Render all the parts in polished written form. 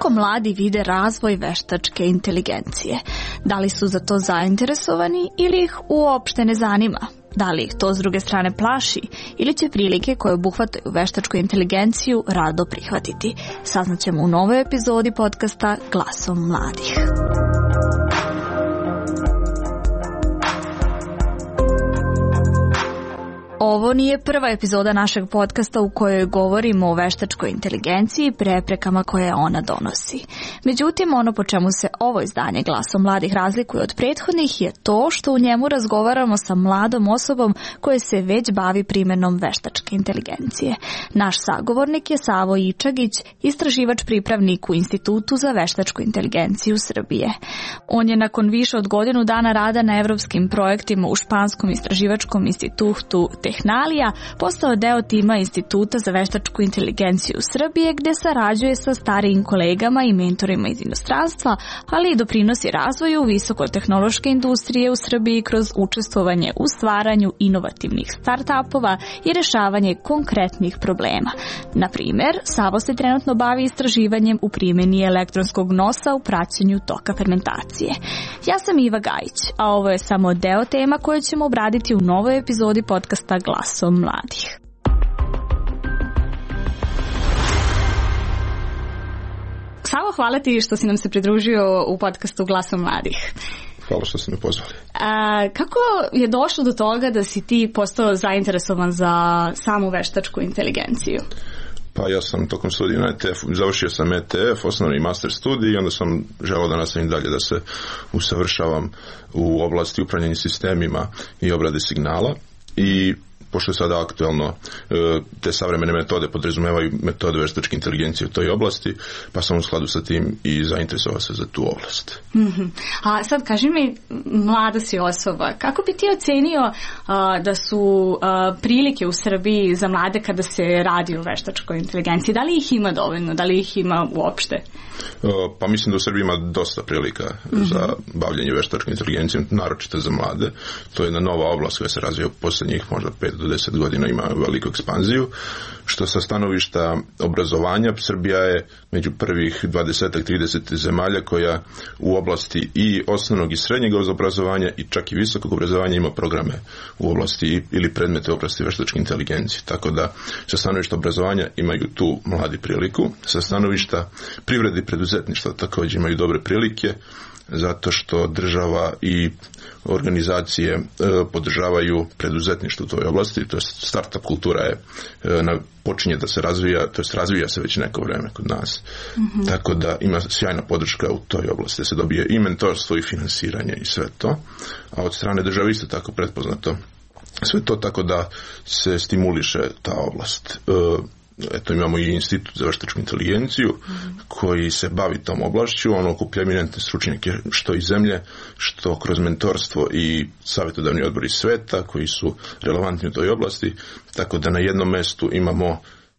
kako mladi vide razvoj veštačke inteligencije? Da li su za to zainteresovani ili ih uopšte ne zanima? Da li ih to s druge strane plaši ili će prilike koje obuhvataju veštačku inteligenciju rado prihvatiti? Saznaćemo u novoj epizodi podcasta Glasom mladih. Ovo nije prva epizoda našeg podcasta u kojoj govorimo o veštačkoj inteligenciji i preprekama koje ona donosi. Međutim, ono po čemu se ovo izdanje Glasom mladih razlikuje od prethodnih je to što u njemu razgovaramo sa mladom osobom koja se već bavi primenom veštačke inteligencije. Naš sagovornik je Savo Ičagić, istraživač pripravnik u Institutu za veštačku inteligenciju Srbije. On je nakon više od godinu dana rada na evropskim projektima u Španskom istraživačkom institutu Tehnalija postao deo tima Instituta za veštačku inteligenciju Srbije, gde sarađuje sa starijim kolegama i mentorima iz inostranstva, ali i doprinosi razvoju visokotehnološke industrije u Srbiji kroz učestvovanje u stvaranju inovativnih start-upova i rešavanje konkretnih problema. Na primjer, Savo se trenutno bavi istraživanjem u primjeni elektronskog nosa u praćenju toka fermentacije. Ja sam Iva Gajić, a ovo je samo deo tema koje ćemo obraditi u novoj epizodi podcasta Glasom mladih. Savo, hvala ti što si nam se pridružio u podcastu Glasom mladih. Hvala što ste me pozvali. Kako je došlo do toga da si ti postao zainteresovan za samu veštačku inteligenciju? Pa ja sam tokom studija na ETF-u, završio sam ETF, osnovni i master studij i onda sam želeo da nastavim dalje da se usavršavam u oblasti upravljanja sistemima i obrade signala i pošto je sada aktuelno, te savremene metode podrazumevaju metode veštačke inteligencije u toj oblasti, pa sam u skladu sa tim i zainteresovao se za tu oblast. A sad kaži mi, mlada si osoba, kako bi ti ocenio da su prilike u Srbiji za mlade kada se radi o veštačkoj inteligenciji? Da li ih ima dovoljno? Da li ih ima uopšte? Pa mislim da u Srbiji ima dosta prilika za bavljanje veštačkom inteligencijom, naročito za mlade. To je jedna nova oblast koja se razvija u posljednjih možda 5 do 10 godina, ima veliku ekspanziju. Što sa stanovišta obrazovanja, Srbija je među prvih 20-30 zemalja koja u oblasti i osnovnog i srednjeg obrazovanja i čak i visokog obrazovanja ima programe u oblasti ili predmete u oblasti veštačke inteligencije. Tako da sa stanovišta obrazovanja imaju tu mladi priliku. Sa stanovišta privrede i preduzetništva također imaju dobre prilike, zato što država i organizacije podržavaju preduzetništvo u toj oblasti, to je startup kultura je počinje da se razvija, to jest razvija se već neko vreme kod nas. Tako da ima sjajna podrška u toj oblasti, da se dobije i mentorstvo i finansiranje i sve to, a od strane države isto tako pretpoznato sve to, tako da se stimuliše ta oblast. Eto, imamo i Institut za veštačku inteligenciju koji se bavi tom oblašću, on okuplja eminentne stručnjake što iz zemlje, što kroz mentorstvo i savjetodavni odbor iz sveta koji su relevantni u toj oblasti, tako da na jednom mestu imamo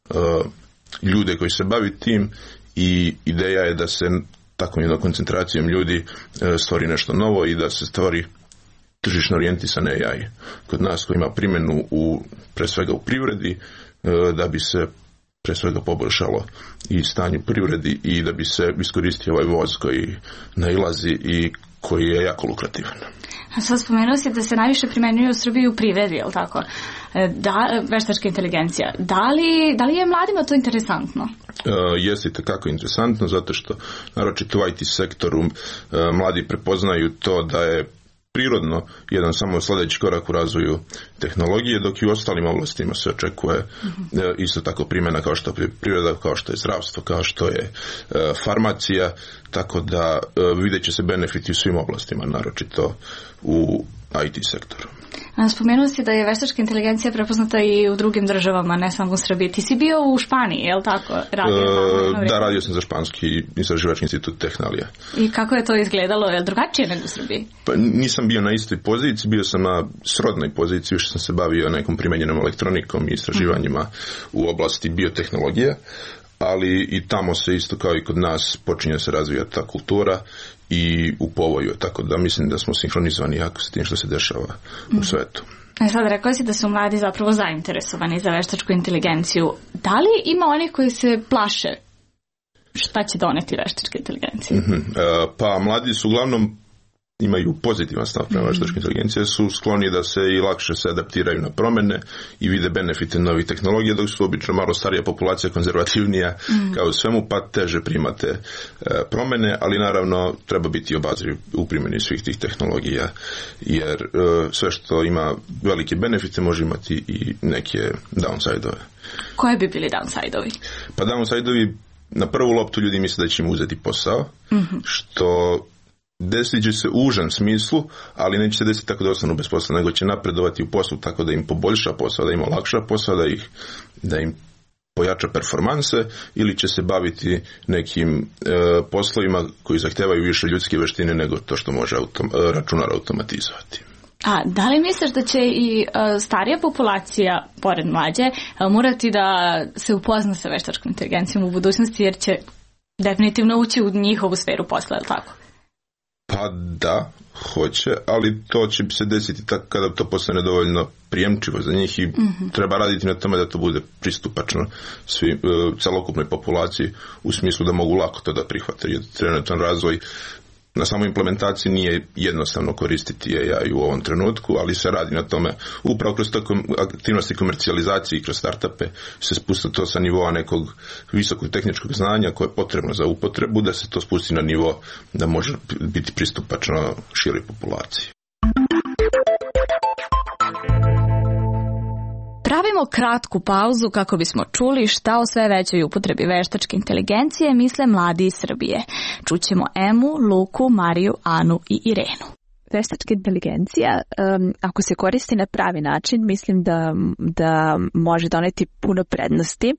ljude koji se bavi tim i ideja je da se takvom jednom koncentracijom ljudi stvori nešto novo i da se stvori tržišno orijentisan AI kod nas koji ima primjenu pre svega u privredi, da bi se pre svega poboljšalo i stanje u privredi i da bi se iskoristio ovaj voz koji nailazi i koji je jako lukrativan. A sad spomenuo si da se najviše primenjuje u Srbiji u privredi, je li tako? Veštačka inteligencija. Da li je mladima to interesantno? Jeste i tekako interesantno, zato što naročito u IT sektoru mladi prepoznaju to da je prirodno jedan samo sljedeći korak u razvoju tehnologije, dok i u ostalim oblastima se očekuje isto tako primjena kao što je priroda, kao što je zdravstvo, kao što je farmacija, tako da vidjet će se benefiti u svim oblastima, naročito u IT sektoru. Spomenuo si da je veštačka inteligencija prepoznata i u drugim državama, ne samo u Srbiji. Ti si bio u Španiji, je li tako? Da, radio sam za Španski istraživački institut Tehnalija. I kako je to izgledalo? Je li drugačije nego u Srbiji? Pa nisam bio na istoj poziciji, bio sam na srodnoj poziciji, što sam se bavio nekom primenjenom elektronikom i istraživanjima u oblasti biotehnologije, ali i tamo se isto kao i kod nas počinje se razvijati ta kultura i u povoju, tako da mislim da smo sinhronizovani jako s tim što se dešava u svetu. Sad rekao si da su mladi zapravo zainteresovani za veštačku inteligenciju. Da li ima onih koji se plaše? Šta će doneti veštačka inteligencija? Pa mladi su uglavnom imaju pozitivan stav prema veštačkoj inteligenciji, su skloni da se i lakše se adaptiraju na promene i vide benefite novih tehnologija, dok su obično malo starija populacija konzervativnija kao u svemu, pa teže primate promene, ali naravno treba biti obazriv u primjeni svih tih tehnologija, jer sve što ima velike benefite može imati i neke downside-ove. Koje bi bili downside-ovi? Pa downside-ovi, na prvu loptu ljudi misle da će im uzeti posao, što desit će se u užem smislu, ali neće se desiti tako da ostanu bez posla, nego će napredovati u poslu tako da im poboljša posao, da im olakša posao, da im pojača performanse, ili će se baviti nekim poslovima koji zahtevaju više ljudske veštine nego to što može računar automatizovati. A da li misliš da će i starija populacija, pored mlađe, morati da se upozna sa veštačkom inteligencijom u budućnosti, jer će definitivno ući u njihovu sferu posla, je li tako? Pa da, hoće, ali to će se desiti tako kada to postane dovoljno prijemčivo za njih i treba raditi na tome da to bude pristupačno celokupnoj populaciji u smislu da mogu lako to da prihvate. Jer trenutan razvoj na samoj implementaciji nije jednostavno koristiti AI u ovom trenutku, ali se radi na tome upravo kroz aktivnosti komercijalizacije i kroz startupe se spusta to sa nivoa nekog visokog tehničkog znanja koje je potrebno za upotrebu, da se to spusti na nivo da može biti pristupačno široj populaciji. Pravimo kratku pauzu kako bismo čuli šta o sve većoj upotrebi veštačke inteligencije misle mladi iz Srbije. Čućemo Emu, Luku, Mariju, Anu i Irenu. Veštačka inteligencija, ako se koristi na pravi način, mislim da može doneti puno prednosti.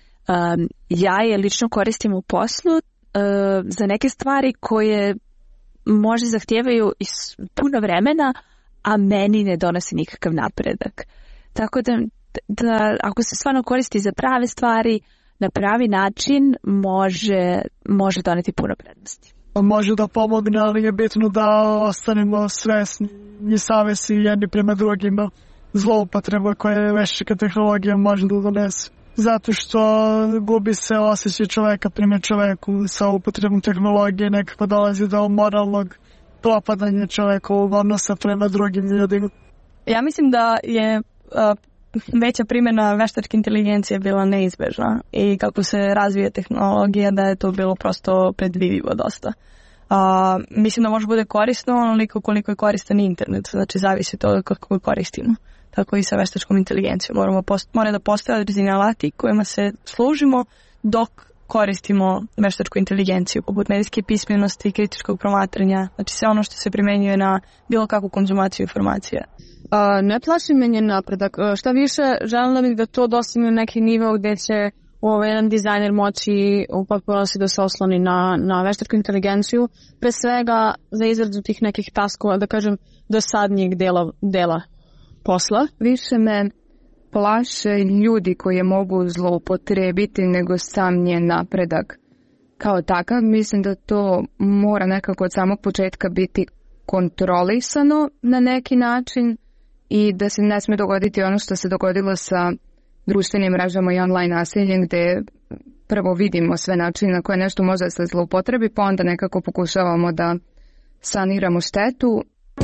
Ja je lično koristim u poslu za neke stvari koje možda zahtijevaju puno vremena, a meni ne donosi nikakav napredak. Tako da ako se stvarno koristi za prave stvari, na pravi način može doneti puno prednosti. Može da pomogne, ali je bitno da ostanemo svesni i savjesni jedni prema drugima zloupotreba koje veštačka tehnologija može da donese. Zato što gubi se osjećaj čoveka prema čoveku sa upotrebom tehnologije, nekako dolazi do moralnog propadanja čovekovog odnosa prema drugim ljudima. Ja mislim da je veća primjena veštačke inteligencije bila neizbežna i kako se razvija tehnologija da je to bilo prosto predvidivo dosta. Mislim da može bude korisno onoliko koliko je koristan internet, znači zavisi to kako koristimo. Tako i sa veštačkom inteligencijom. Mora da postoje određeni alati kojima se služimo dok koristimo veštačku inteligenciju, poput medijske pismenosti, kritičkog promatranja, znači sve ono što se primenjuje na bilo kakvu konzumaciju informacija. Ne plaši me njen napredak. Šta više, želim bih da to dostigne neki nivo gdje će jedan dizajner moći u potpunosti da se osloni na veštačku inteligenciju, pre svega za izradu tih nekih taskova, da kažem, dosadnijeg dela posla. Više me plaše ljudi koje mogu zloupotrebiti nego sam njen napredak. Kao takav, mislim da to mora nekako od samog početka biti kontrolisano na neki način i da se ne smije dogoditi ono što se dogodilo sa društvenim mrežama i online nasiljem, gdje prvo vidimo sve načine na koje nešto može se zloupotrebi, pa onda nekako pokušavamo da saniramo štetu.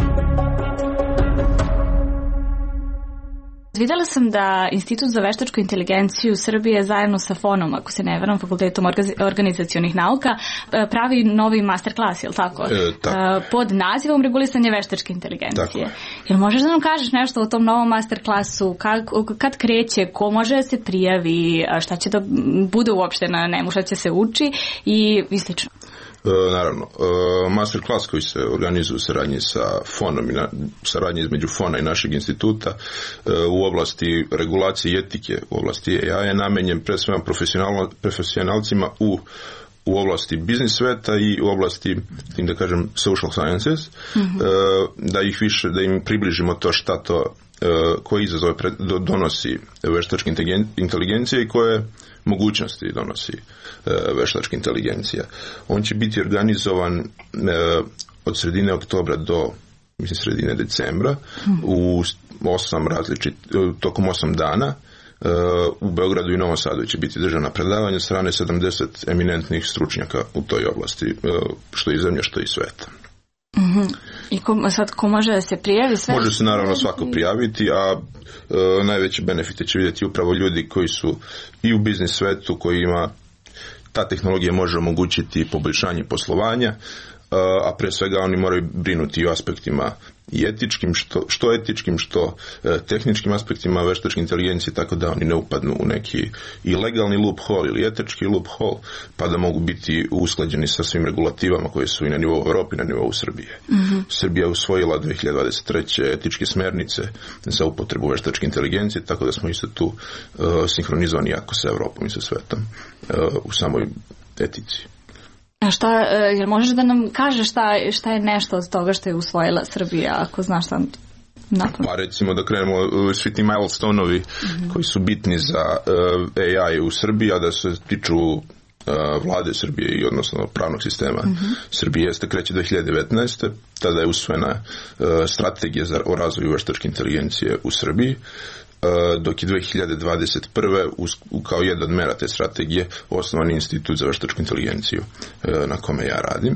Vidjela sam da Institut za veštačku inteligenciju Srbije zajedno sa FON-om, ako se ne varam, Fakultetom organizacionih nauka, pravi novi masterclass, je li tako? Pod nazivom regulisanje veštačke inteligencije. Jel možeš da nam kažeš nešto o tom novom masterclassu? Kad kreće? Ko može da se prijavi? Šta će da bude uopšte na njemu? Šta će se uči? I slično. Naravno, masterclass koji se organizuje u saradnji sa FON-om i saradnji između FON-a i našeg instituta u oblasti regulacije i etike u oblasti AI je namenjen pre svega profesionalcima u oblasti biznis sveta i u oblasti, da kažem, social sciences, da im približimo to šta to, koje izazove donosi veštačka inteligencija i koje mogućnosti donosi veštačka inteligencija. On će biti organizovan od sredine oktobra do sredine decembra u tokom 8 dana, U Beogradu i Novom Sadu će biti držana predavanja od strane 70 eminentnih stručnjaka u toj oblasti, što iz zemlje, što iz sveta. I ko može da se prijavi? Može se naravno svako prijaviti, a najveće benefite će vidjeti upravo ljudi koji su i u biznis svetu, kojima ta tehnologija može omogućiti poboljšanje poslovanja, a pre svega oni moraju brinuti o aspektima i etičkim, što etičkim, što tehničkim aspektima veštačke inteligencije, tako da oni ne upadnu u neki i legalni loophole ili etički loophole, pa da mogu biti usklađeni sa svim regulativama koje su i na nivou Europe i na nivou Srbije. Srbija je usvojila 2023. etičke smernice za upotrebu veštačke inteligencije, tako da smo isto tu sinhronizovani jako sa Europom i sa svetom u samoj etici. A jel možeš da nam kažeš šta je nešto od toga što je usvojila Srbija, ako znaš šta napraviti? Pa recimo da krenemo svi ti milestone-ovi koji su bitni za AI u Srbiji, a da se tiču vlade Srbije i odnosno pravnog sistema Srbije, jeste kreće 2019. Tada je usvojena strategija o razvoju veštačke inteligencije u Srbiji, dok je 2021. kao jedna od mera te strategije osnovan institut za veštačku inteligenciju na kome ja radim.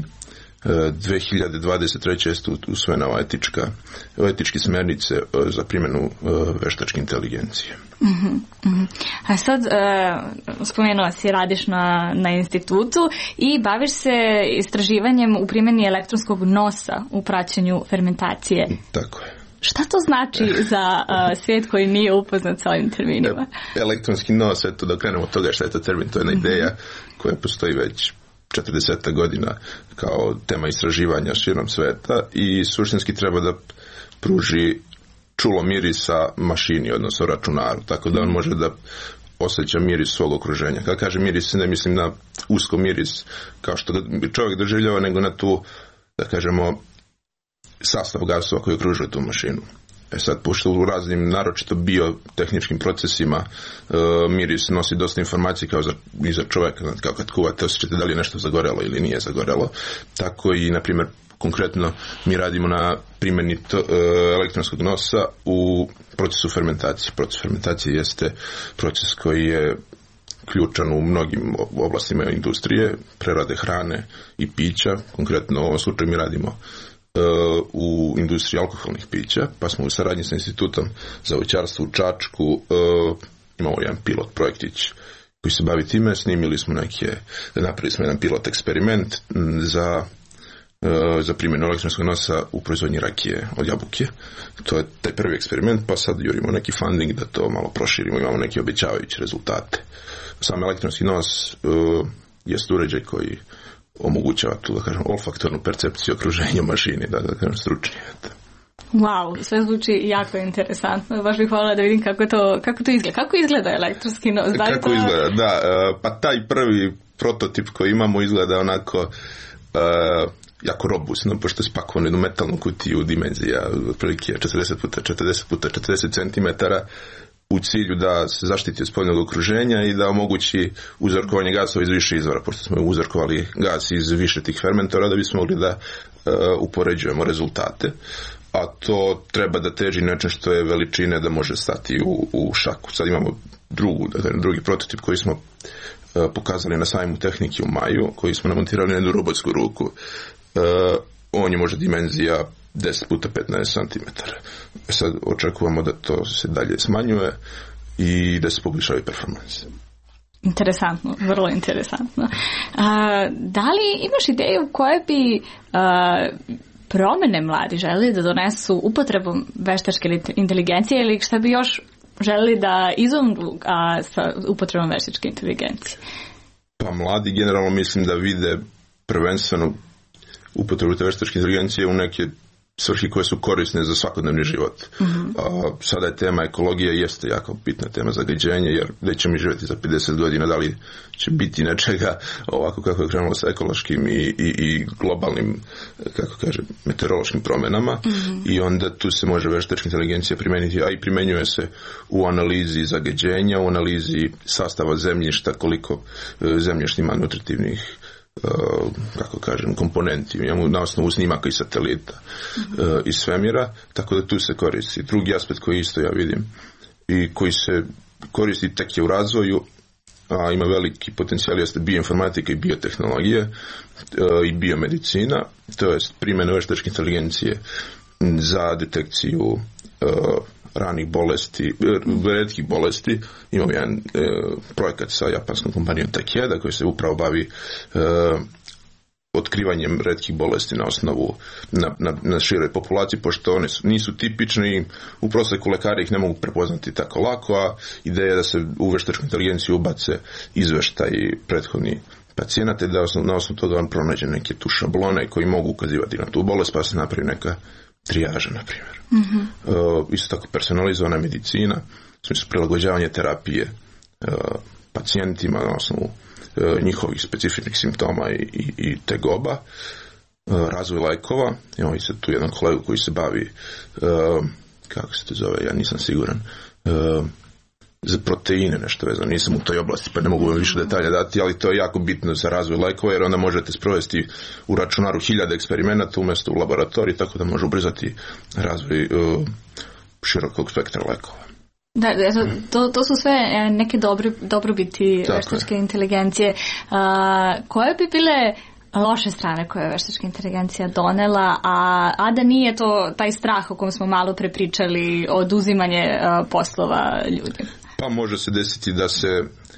2023. je usvojena etičke smernice za primjenu veštačke inteligencije. A sad, spomenuo si, radiš na institutu i baviš se istraživanjem u primjeni elektronskog nosa u praćenju fermentacije. Tako je. Šta to znači za svijet koji nije upoznat sa ovim terminima? Elektronski nos, eto da krenemo od toga šta je to termin, to je jedna ideja koja postoji već 40 godina kao tema istraživanja širom sveta i suštinski treba da pruži čulo mirisa mašini, odnosno računaru, tako da on može da osjeća miris svog okruženja. Kada kaže miris, ne mislim na usko miris kao što čovjek doživljava, nego na tu, da kažemo, sastav gasova koji okružuje tu mašinu. Sad, pošto u raznim, naročito biotehničkim procesima, miris nosi dosta informacije kao i za čovjeka, kao kad kuvate, osjećate da li je nešto zagorelo ili nije zagorelo. Tako i, na primjer, konkretno mi radimo na primjeni elektronskog nosa u procesu fermentacije. Proces fermentacije jeste proces koji je ključan u mnogim oblastima industrije, prerade hrane i pića. Konkretno u ovom slučaju mi radimo u industriji alkoholnih pića, pa smo u saradnji sa institutom za voćarstvo u Čačku imamo jedan pilot projektić koji se bavi time, napravili smo jedan pilot eksperiment za primjenu elektronskog nosa u proizvodnji rakije od jabuke. To je taj prvi eksperiment, pa sad jurimo neki funding da to malo proširimo, imamo neke obećavajuće rezultate. Sam elektronski nos jest uređaj koji omogućava tu, da kažem, olfaktornu percepciju okruženja mašini, da kažem, stručnije. Wow, sve zvuči jako interesantno. Baš bih voljela da vidim kako to izgleda. Kako izgleda elektronski nos? Kako izgleda, da. Pa taj prvi prototip koji imamo izgleda onako jako robustno, pošto je spakovan u jednu metalnu kutiju dimenzija otprilike 40x40x40 cm u cilju da se zaštiti od spoljnog okruženja i da omogući uzorkovanje gasova iz više izvora, pošto smo uzorkovali gas iz više tih fermentora da bismo mogli da upoređujemo rezultate. A to treba da teži nečem što je veličine da može stati u šaku. Sad imamo drugi prototip koji smo pokazali na sajmu tehnike u maju, koji smo namontirali na jednu robotsku ruku. On je možda dimenzija 10x15 cm. Sad očekujemo da to se dalje smanjuje i da se poboljšaju performanse. Interesantno, vrlo interesantno. Da li imaš ideju koje bi promene mladi želi da donesu upotrebom veštačke inteligencije ili šta bi još želi da izumru sa upotrebom veštačke inteligencije? Pa mladi generalno mislim da vide prvenstveno upotrebu te veštačke inteligencije u neke svrhe koje su korisne za svakodnevni život. Sada je tema ekologija, jeste jako bitna tema zagađenja, jer gdje ćemo mi živjeti za 50 godina, da li će biti nečega ovako kako je krenulo sa ekološkim i globalnim, kako kaže, meteorološkim promjenama, i onda tu se može veštačka inteligencija primeniti, a i primenjuje se u analizi zagađenja, u analizi sastava zemljišta, koliko zemljišta ima nutritivnih, kako kažem, komponenti, imamo na osnovu snimaka i satelita iz svemira, tako da tu se koristi. Drugi aspekt koji isto ja vidim i koji se koristi, tek je u razvoju, a ima veliki potencijal, jeste bioinformatika i biotehnologije i biomedicina, to je primjena veštačke inteligencije za detekciju ranih bolesti, retkih bolesti. Imamo jedan projekat sa japanskom kompanijom Takeda koji se upravo bavi otkrivanjem retkih bolesti na osnovu na široj populaciji, pošto one nisu tipični, u proseku lekari ih ne mogu prepoznati tako lako, a ideja je da se u veštačku inteligenciju ubace izveštaji prethodni pacijenata i da na osnovu toga on pronađe neke tu šablone koji mogu ukazivati na tu bolest, pa se napravi neka trijaža, na primjer. Isto tako personalizovana medicina, u smislu prilagođavanje terapije pacijentima na osnovu njihovih specifičnih simptoma i tegoba, razvoj lekova. Imamo i sad tu jedan kolegu koji se bavi, kako se to zove, ja nisam siguran, za proteine nešto vezano, nisam u toj oblasti pa ne mogu vam više detalja dati, ali to je jako bitno za razvoj lekova, jer onda možete sprovesti u računaru 1000 eksperimenata umjesto u laboratoriji, tako da može ubrzati razvoj širokog spektra lekova. Da, to su sve neke dobrobiti veštačke inteligencije. Koje bi bile loše strane koje je veštačka inteligencija donela, a da nije to taj strah o kom smo malo prepričali, oduzimanje poslova ljudima? Pa može se desiti da se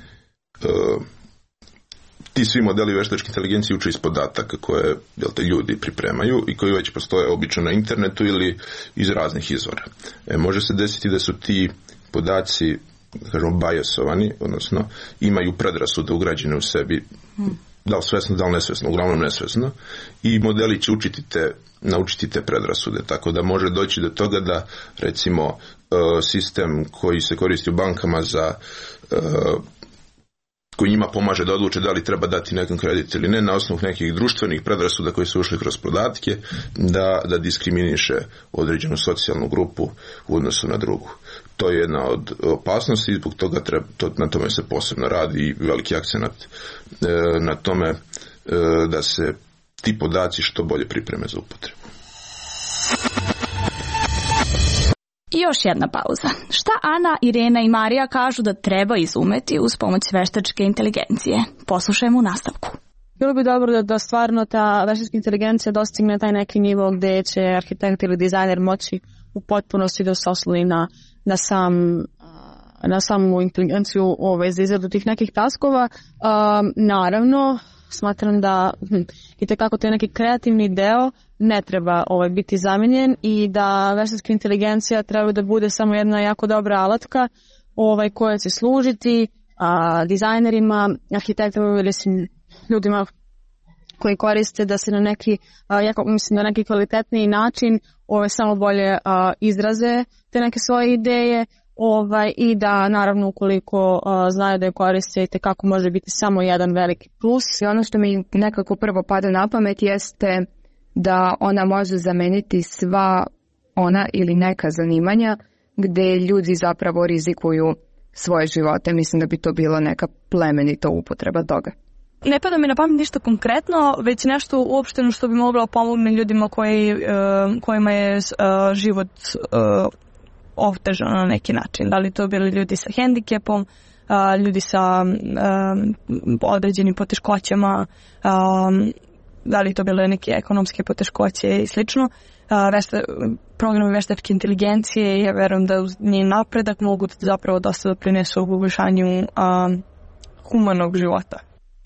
ti svi modeli veštačke inteligencije uče iz podataka koje ljudi pripremaju i koji već postoje obično na internetu ili iz raznih izvora. Može se desiti da su ti podaci, kažemo, biasovani, odnosno imaju predrasude ugrađene u sebi, da li svesno, da li nesvesno, uglavnom nesvesno, i modeli će naučiti te predrasude, tako da može doći do toga da, recimo, sistem koji se koristi u bankama koji njima pomaže da odluče da li treba dati nekom kredit ili ne, na osnovu nekih društvenih predrasuda koji su ušli kroz podatke, da diskriminiše određenu socijalnu grupu u odnosu na drugu. To je jedna od opasnosti i zbog toga na tome se posebno radi i veliki akcenat na tome da se ti podaci što bolje pripreme za upotrebu. I još jedna pauza. Šta Ana, Irena i Marija kažu da treba izumeti uz pomoć veštačke inteligencije? Poslušajmo u nastavku. Bilo bi dobro da stvarno ta veštačka inteligencija dostigne taj neki nivo gdje će arhitekt ili dizajner moći u potpunosti da se osloni na samu inteligenciju za izradu tih nekih taskova. Naravno, smatram da itekako to je neki kreativni deo ne treba biti zamijenjen i da veštačka inteligencija treba da bude samo jedna jako dobra alatka koja će služiti dizajnerima, arhitektima ili ljudima koji koriste da se na neki kvalitetniji način samo bolje izraze te neke svoje ideje i da naravno ukoliko znaju da je koriste itekako može biti samo jedan veliki plus. I ono što mi nekako prvo pada na pamet jeste da ona može zameniti sva ona ili neka zanimanja gdje ljudi zapravo rizikuju svoje živote. Mislim da bi to bilo neka plemenita upotreba toga. Ne pada mi na pamet ništa konkretno, već nešto uopšteno što bi moglo pomoći ljudima kojima je život otežano na neki način. Da li to bili ljudi sa hendikepom, ljudi sa određenim poteškoćama, da li to bile neke ekonomske poteškoće i slično. Programi veštačke inteligencije, ja verujem da uz njen napredak mogu zapravo dosta doprinesu u poboljšanju humanog života.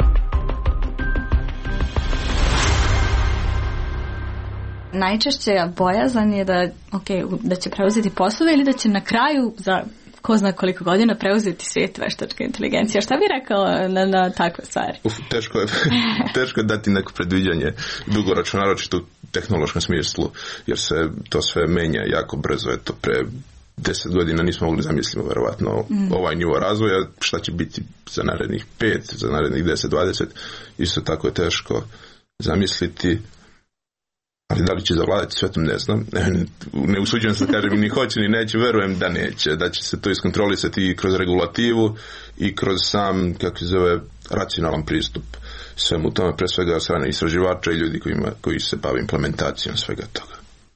Najčešće bojazan je da će preuzeti poslove ili da će na kraju za ko zna koliko godina preuzeti svijet veštačke inteligencije. Šta bi rekao na takve stvari? Teško je dati neko predviđanje dugoročno, naročito u tehnološkom smislu, jer se to sve menja jako brzo. Eto, pre 10 godina nismo mogli zamisliti verovatno ovaj nivo razvoja, šta će biti za narednih 5, za narednih 10, 20, isto tako je teško zamisliti. Ali da li će zavladati svetom, ne znam. Ne usuđujem se da kažem ni hoće ni neće, verujem da neće. Da će se to iskontrolisati i kroz regulativu i kroz sam, kako se zove, racionalan pristup svemu tome, pre svega od strane istraživača i ljudi koji se bave implementacijom svega toga.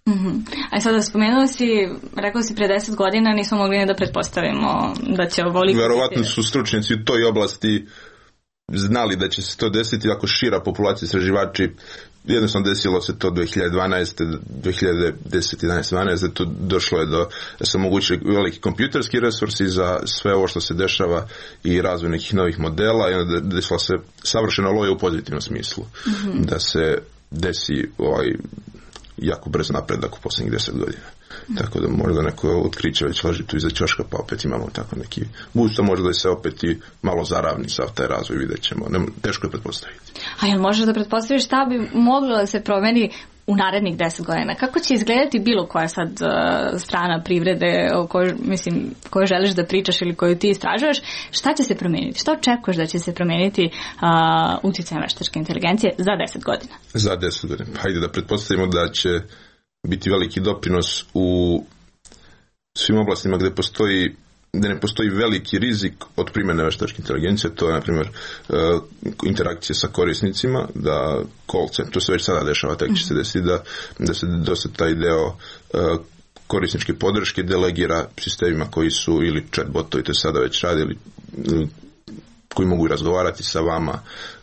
A sada spomenuo si, rekao si pre 10 godina nismo mogli ne da pretpostavimo da će ovoliko... Verovatno su stručnjaci u toj oblasti znali da će se to desiti ako šira populacija istraživači. Jednostavno desilo se to 2012. 2010. 11. 12. Došlo je da se omogućili veliki kompjuterski resursi za sve ovo što se dešava i razvoj nekih novih modela i onda desila se savršena loja u pozitivnom smislu. Da se desi jako brz napredak u posljednjih 10 godina. Tako da možda neko otkriće već leži tu iza ćoška, pa opet imamo tako neki budućnost, možda da se opet i malo zaravni sav taj razvoj, vidjet ćemo. Teško je pretpostaviti. A jel možeš da pretpostaviš šta bi moglo da se promeni u narednih 10 godina? Kako će izgledati bilo koja sad strana privrede o kojoj želiš da pričaš ili koju ti istražuješ? Šta će se promeniti? Šta očekuješ da će se promeniti utjecajem veštačke inteligencije za 10 godina? Za 10 godina. Hajde da pretpostavimo da će biti veliki doprinos u svim oblastima gdje ne postoji veliki rizik od primjene veštačke inteligencije. To je, na primjer, interakcije sa korisnicima, da call center, to se već sada dešava, tek će se desiti da se dosta taj deo korisničke podrške delegira sistemima koji su ili chatbotovi, to je sada već radili, koji mogu razgovarati sa vama.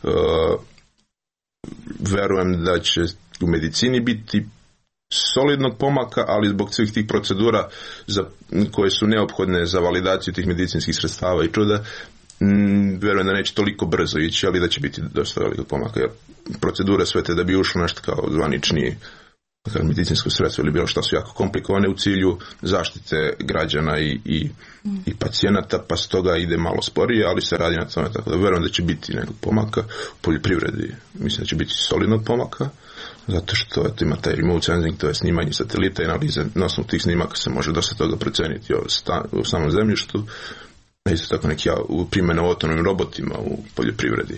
Verujem da će u medicini biti solidnog pomaka, ali zbog svih tih procedura koje su neophodne za validaciju tih medicinskih sredstava i čuda, verujem da neće toliko brzo ići, ali da će biti dosta velikog pomaka. Jer procedure sve te da bi ušlo nešto kao zvanični medicinsko sredstvo ili bilo što su jako komplikovane u cilju zaštite građana i pacijenata, pa stoga ide malo sporije, ali se radi na tome, tako da verujem da će biti nekog pomaka u poljoprivredi. Mislim da će biti solidnog pomaka, zato što ima taj remote sensing, to je snimanje satelita i analize. Na osnovu tih snimaka se može dosta toga proceniti u samom zemljištu. Isto tako neki primjene autonomnim robotima u poljoprivredi.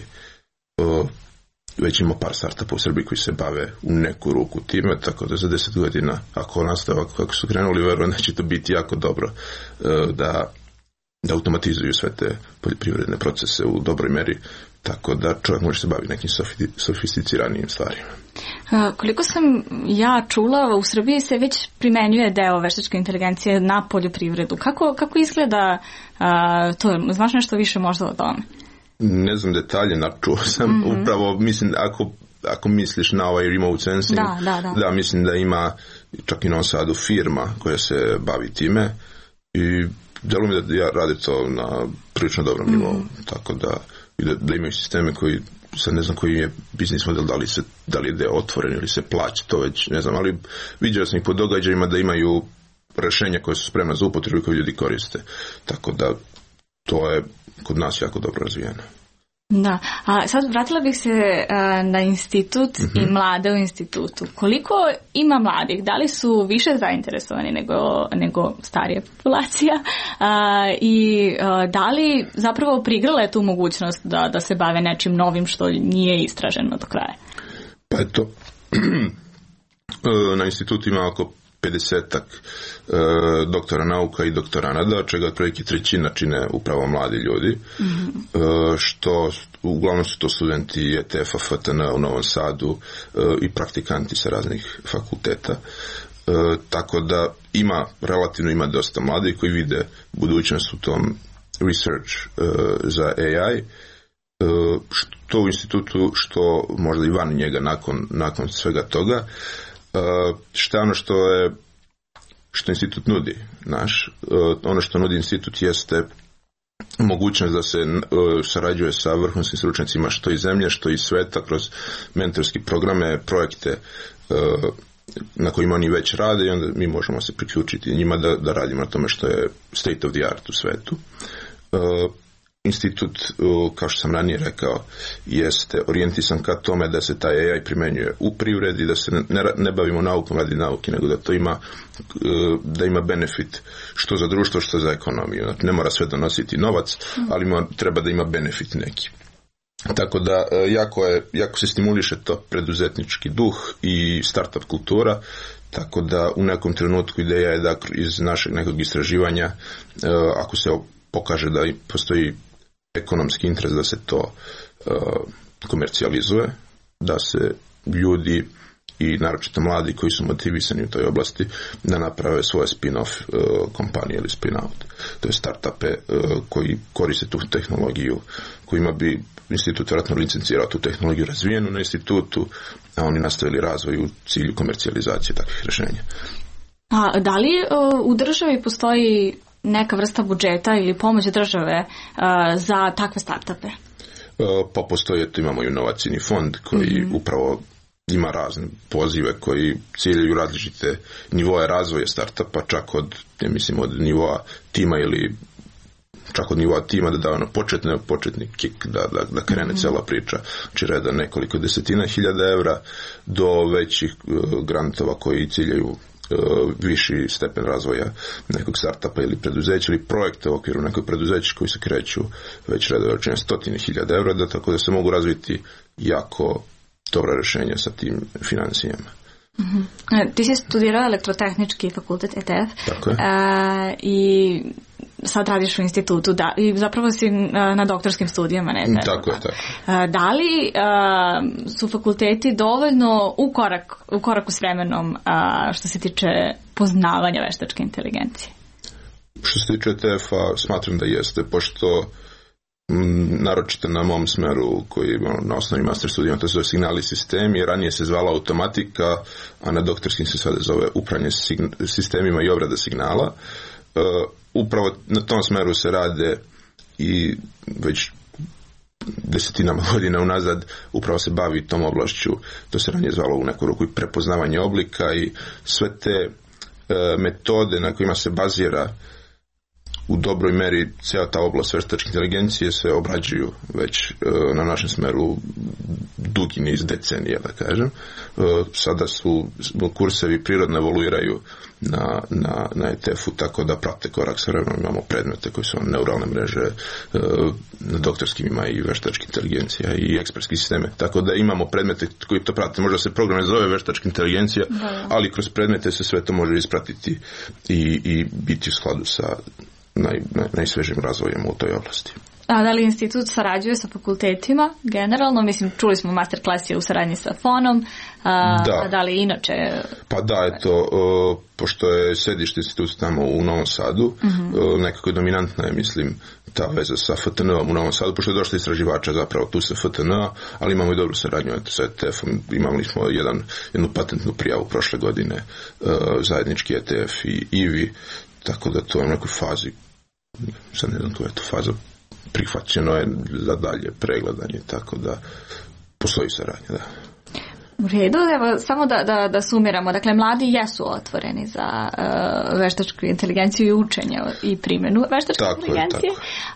Već imamo par startupa u Srbiji koji se bave u neku ruku time, tako da za 10 godina, ako nastave kako su krenuli, verujem da će to biti jako dobro da automatizuju sve te poljoprivredne procese u dobroj meri, tako da čovjek može se baviti nekim sofisticiranijim stvarima. Koliko sam ja čula, u Srbiji se već primenjuje deo veštačke inteligencije na poljoprivredu. Kako izgleda to? Znaš nešto više možda o tome? Ne znam detalje, načuo sam. Upravo, mislim, ako misliš na ovaj remote sensing, da, mislim da ima čak i na Sadu firma koja se bavi time i delo mi da rade to na prilično dobrom nivou, tako da imaju sisteme koji, sad ne znam koji je biznis model, da li je deo otvoren ili se plaća, to već ne znam, ali vidio sam ih po događajima da imaju rješenja koje su spremna za upotrebu i koje ljudi koriste, tako da to je kod nas jako dobro razvijeno. Da, a sad vratila bih se na institut i mlade u institutu. Koliko ima mladih? Da li su više zainteresovani nego starija populacija? I da li zapravo prigrale tu mogućnost da se bave nečim novim što nije istraženo do kraja? Pa eto, na institutu ima oko 50-ak doktora nauka i doktoranada, od čega otprilike 1/3 čine upravo mladi ljudi, što uglavnom su to studenti ETF-a, FTN u Novom Sadu i praktikanti sa raznih fakulteta. Tako da relativno dosta mladih koji vide budućnost u tom research za AI, što u institutu, što možda i van njega nakon svega toga. Šta je ono što institut nudi ono što nudi institut jeste mogućnost da se sarađuje sa vrhunskim stručnjacima što iz zemlje, što iz sveta, kroz mentorski programe, projekte na kojima oni već rade i onda mi možemo se priključiti njima da radimo na tome što je state of the art u svetu. Institut, kao što sam ranije rekao, jeste orijentisan ka tome da se taj AI primjenjuje u privredi, da se ne bavimo naukom radi nauke, nego da ima benefit što za društvo, što za ekonomiju. Znači, ne mora sve donositi novac, ali treba da ima benefit neki. Tako da jako se stimuliše to preduzetnički duh i startup kultura, tako da u nekom trenutku ideja je da iz našeg nekog istraživanja, ako se pokaže da postoji ekonomski interes da se to komercijalizuje, da se ljudi i naročito mladi koji su motivisani u toj oblasti da naprave svoje spin-off kompanije ili spin-out. To je startupe koji koriste tu tehnologiju, kojima bi institut vjerojatno licencirao tu tehnologiju razvijenu na institutu, a oni nastavili razvoj u cilju komercijalizacije takvih rješenja. A da li u državi postoji neka vrsta budžeta ili pomoć države za takve startupe? Pa postoje, imamo inovacijni fond koji upravo ima razne pozive koji ciljaju različite nivoje razvoja startupa, čak od nivoa tima ili čak od nivoa tima da da početni kick, da krene cijela priča, znači reda nekoliko desetina hiljada evra do većih grantova koji ciljaju viši stepen razvoja nekog startupa ili preduzeća ili projekta u okviru nekog preduzeća koji se kreću već reda veličine 100.000 evra, da tako da se mogu razviti jako dobra rješenja sa tim financijama. Ti si studirao elektrotehnički fakultet ETF. Tako je. I sad radiš u institutu i zapravo si na doktorskim studijama. Tako je. Da li su fakulteti dovoljno u koraku s vremenom što se tiče poznavanja veštačke inteligencije? Što se tiče ETF-a smatram da jeste, pošto naročito na mom smeru koji je na osnovnim master studijama, to se zove signali sistemi, ranije se zvala automatika, a na doktorskim se sada zove upravljanje sistemima i obrada signala. Upravo na tom smeru se rade i već desetinama godina unazad upravo se bavi tom oblašću, to se ranije zvalo u neku ruku i prepoznavanje oblika i sve te metode na kojima se bazira u dobroj meri cijela ta oblast veštačke inteligencije se obrađuju već na našem smeru dugi niz decenija, da kažem. Sada su kursevi prirodno evoluiraju na ETF-u, tako da prate korak sa vremenom. Imamo predmete koji su neuralne mreže, na doktorskim ima i veštačka inteligencija i ekspertski sisteme, tako da imamo predmete koji to prate. Možda se program ne zove veštačka inteligencija, ali kroz predmete se sve to može ispratiti i biti u skladu sa najsvežim razvojem u toj oblasti. A da li institut sarađuje sa fakultetima generalno? Mislim, čuli smo master klas je u saradnji sa FON-om, a da li inače? Pa da, eto, pošto je sedište instituta tamo u Novom Sadu, nekako dominantna je, mislim, ta veza sa FTN-om u Novom Sadu, pošto je došla istraživača zapravo tu sa FTN-a, ali imamo i dobru saradnju sa ETF-om. Imali smo jednu patentnu prijavu prošle godine, zajednički ETF i IVI, tako da to je u nekoj fazi, sad ne znam koja je to faza, prihvaćeno je za dalje pregledanje, tako da postoji saradnja, da. U redu, evo, samo da sumiramo. Dakle, mladi jesu otvoreni za veštačku inteligenciju i učenje i primjenu veštačke inteligencije.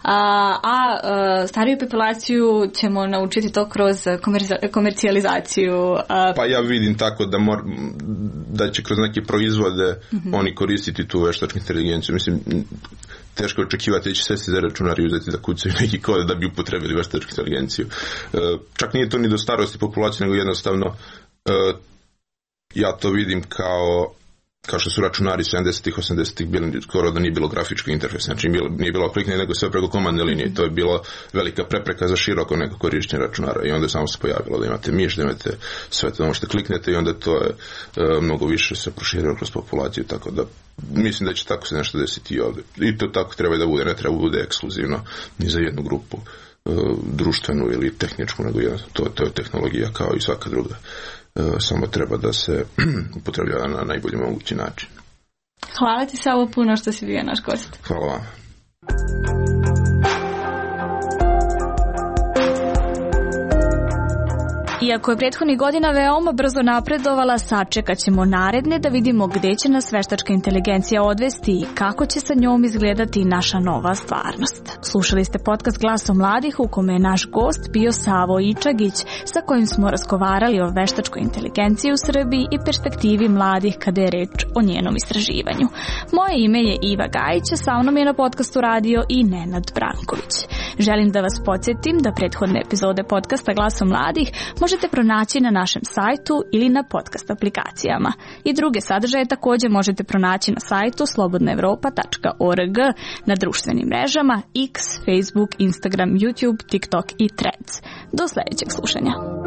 A stariju populaciju ćemo naučiti to kroz komercijalizaciju. Pa ja vidim tako da će kroz neke proizvode oni koristiti tu veštačku inteligenciju. Mislim, teško očekivati da će sesti za računar i uzeti da kucaju neki kod da bi upotrebili veštačku inteligenciju. Čak nije to ni do starosti populacije, nego jednostavno ja to vidim kao što su računari 70-ih, 80-ih bili, skoro da nije bilo grafičkog interfejsa, znači nije bilo kliknje, nego sve preko komandne linije. To je bilo velika prepreka za široko neko korištenje računara i onda samo se pojavilo da imate miš, da imate sve to, možete kliknete i onda to je mnogo više se proširilo kroz populaciju, tako da mislim da će tako se nešto desiti i ovdje. I to tako treba da bude, ne treba da bude ekskluzivno ni za jednu grupu društvenu ili tehničku, nego to je tehnologija kao i svaka druga. Samo treba da se upotrebljava na najbolji mogući način. Hvala ti Savo puno što si bio naš gost. Hvala vam. Iako je prethodnih godina veoma brzo napredovala, sačekat ćemo naredne da vidimo gde će nas veštačka inteligencija odvesti i kako će sa njom izgledati naša nova stvarnost. Slušali ste podcast Glasom mladih u kome je naš gost bio Savo Ičagić, sa kojim smo razgovarali o veštačkoj inteligenciji u Srbiji i perspektivi mladih kada je reč o njenom istraživanju. Moje ime je Iva Gajić, a sa mnom je na podcastu radio i Nenad Branković. Želim da vas podsjetim da prethodne epizode podcasta Glasom mladih možete pronaći na našem sajtu ili na podcast aplikacijama. I druge sadržaje također možete pronaći na sajtu slobodnaevropa.org, na društvenim mrežama X, Facebook, Instagram, YouTube, TikTok i Threads. Do sljedećeg slušanja.